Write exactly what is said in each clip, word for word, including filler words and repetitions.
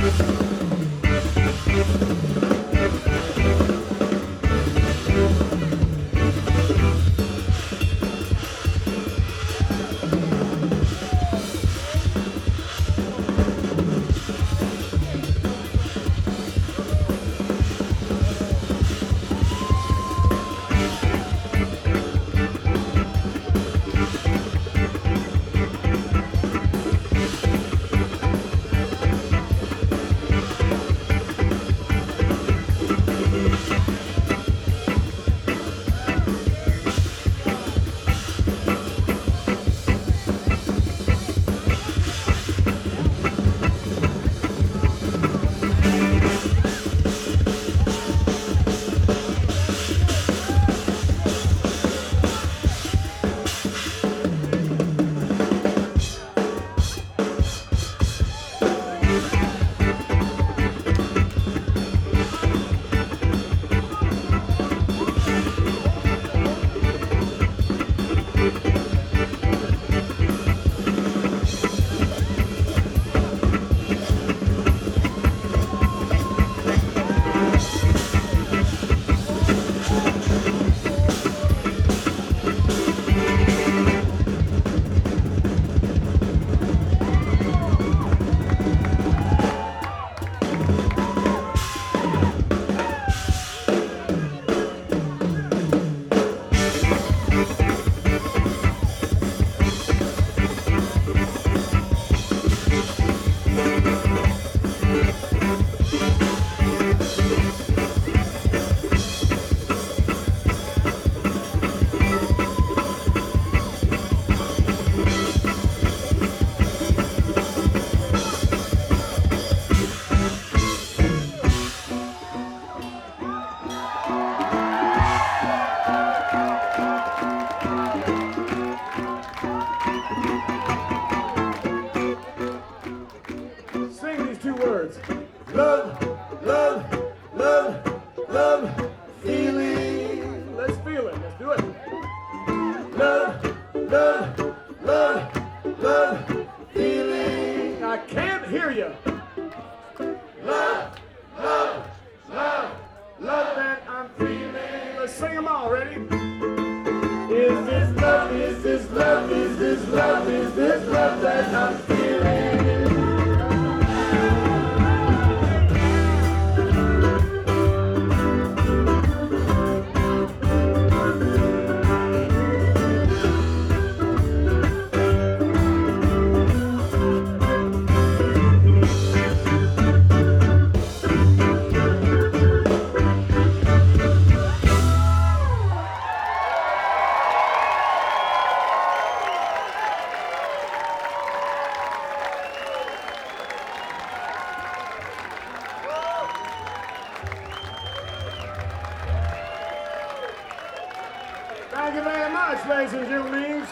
Thank you very much, ladies and gentlemen.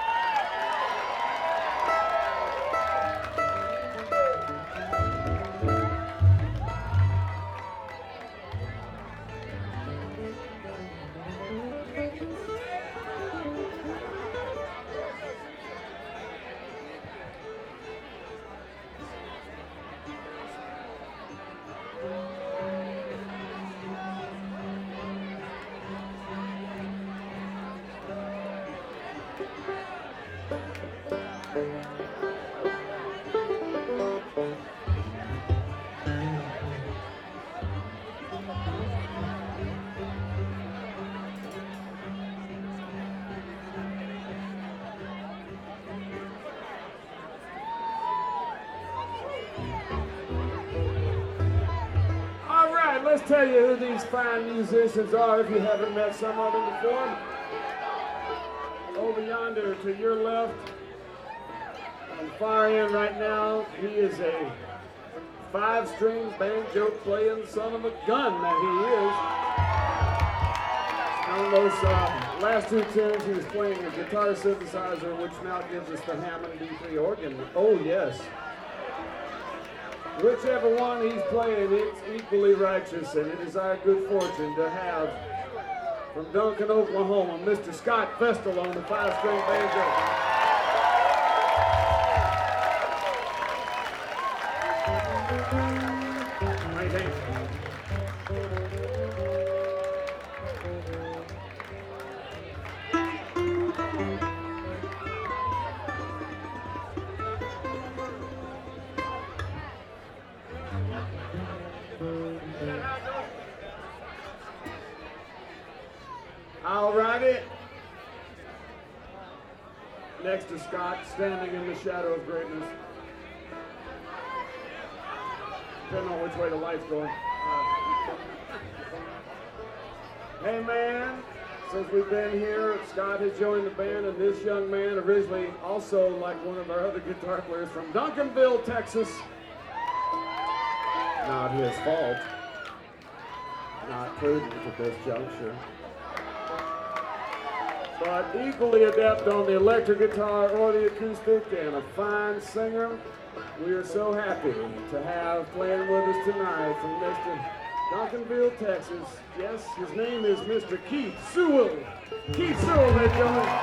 Let's tell you who these fine musicians are if you haven't met some of them before. Over yonder to your left, on the far end right now, he is a five-string banjo-playing son of a gun that he is. On those uh, last two tunes, he was playing a guitar synthesizer, which now gives us the Hammond D three organ. Oh, yes. Whichever one he's playing, it's equally righteous, and it is our good fortune to have, from Duncan, Oklahoma, Mister Scott Vestal on the five-string banjo. thank you. All righty. Next to Scott, standing in the shadow of greatness. Depending on which way the light's going. Uh, hey man, since we've been here, Scott has joined the band, and this young man, originally also like one of our other guitar players from Duncanville, Texas. Not his fault. Not prudent at this juncture. But equally adept on the electric guitar or the acoustic, and a fine singer. We are so happy to have playing with us tonight from Mister Duncanville, Texas. Yes, his name is Mister Keith Sewell. Keith Sewell, ladies and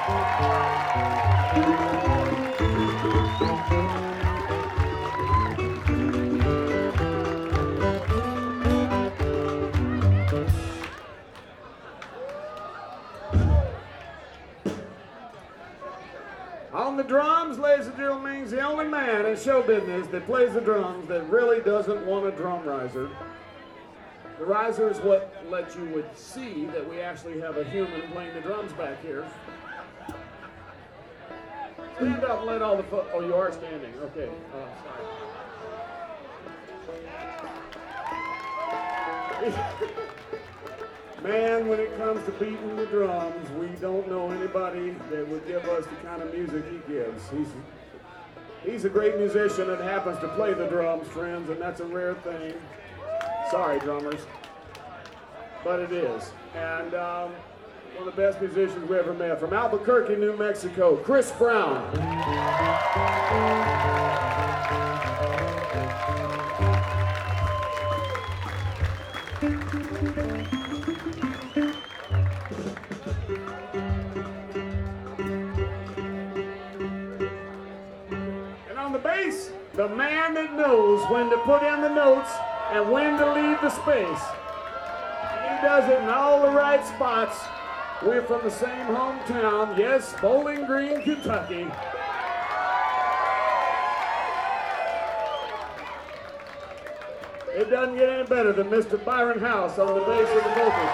gentlemen. On the drums, ladies and gentlemen, he's the only man in show business that plays the drums that really doesn't want a drum riser. The riser is what lets you would see that we actually have a human playing the drums back here. Stand up and let all the fo- oh, you are standing. Okay. Oh, sorry. Man, when it comes to beating the drums, we don't know anybody that would give us the kind of music he gives. He's, he's a great musician that happens to play the drums, friends, and that's a rare thing. Sorry, drummers. But it is. And um, one of the best musicians we ever met, from Albuquerque, New Mexico, Chris Brown. The man that knows when to put in the notes and when to leave the space. And he does it in all the right spots. We're from the same hometown, yes, Bowling Green, Kentucky. It doesn't get any better than Mister Byron House on the bass of the vocals.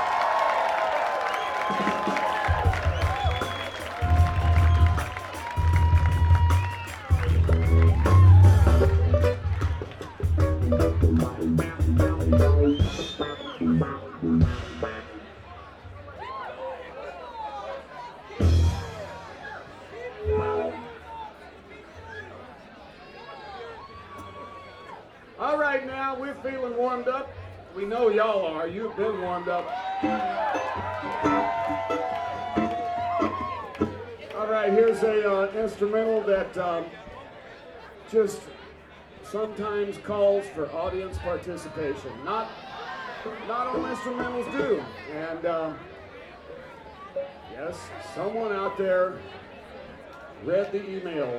All right, now we're feeling warmed up. We know y'all are. You've been warmed up. All right, here's a uh, instrumental that um, just sometimes calls for audience participation. Not, not all instrumentals do. And um, yes, someone out there read the email.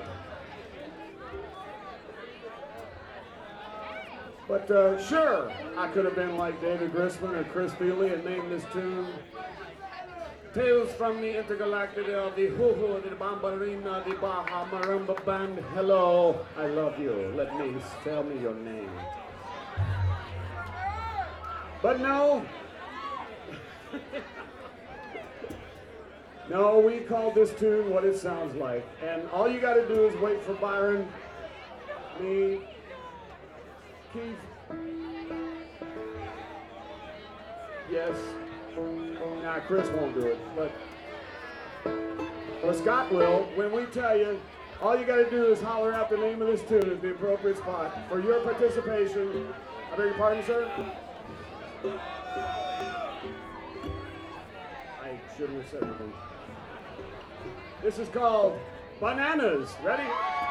But uh, sure, I could have been like David Grisman or Chris Feely and named this tune Tales from the Intergalactic of the Hoo-Hoo, the Bambarina, the Baja Marimba Band. Hello, I love you. Let me tell me your name. But no. No, we called this tune what it sounds like. And all you got to do is wait for Byron, me, Keith. Yes. Nah, Chris won't do it, but well, Scott will. When we tell you, all you got to do is holler out the name of this tune at the appropriate spot. For your participation, I beg your pardon, sir? I shouldn't have said anything. This is called Bananas. Ready?